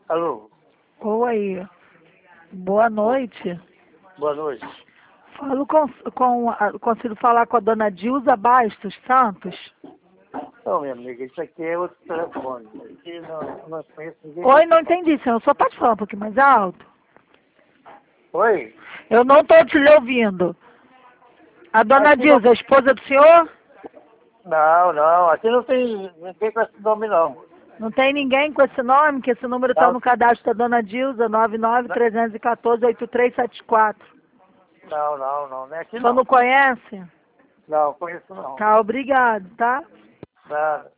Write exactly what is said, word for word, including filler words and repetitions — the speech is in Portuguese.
Alô, Oi, boa noite. boa noite. Falo com, com a- consigo falar com a dona Dilza Bastos Santos? Não, minha amiga, isso aqui é outro telefone. Aqui não, não conheço ninguém. Oi, não entendi, senhor. Só pode falar um pouquinho mais alto? Oi? Eu não estou te lhe ouvindo. A dona Aqui não... Dilza, a esposa do senhor? não, não, aqui não tem ninguém com esse nome, não. Não tem ninguém com esse nome, que esse número está Não, no cadastro da dona Dilza, nove nove, três um quatro, oito três sete quatro. não, não, não, não é aqui O senhor não. não conhece? Não, conheço não. Tá, obrigado, tá? Nada.